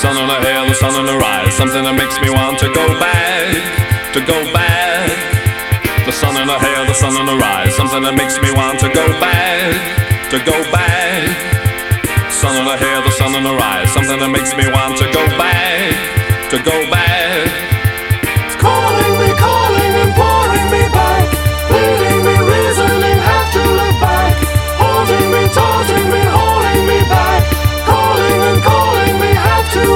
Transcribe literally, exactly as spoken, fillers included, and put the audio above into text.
sun on the hill, the sun on the rise. Something that makes me want to go back, to go back. The sun on the hill, the sun on the rise. Something that makes me want to go back, to go back. Sun on the hill, the sun on the rise. Something that makes me want to go back, to go back.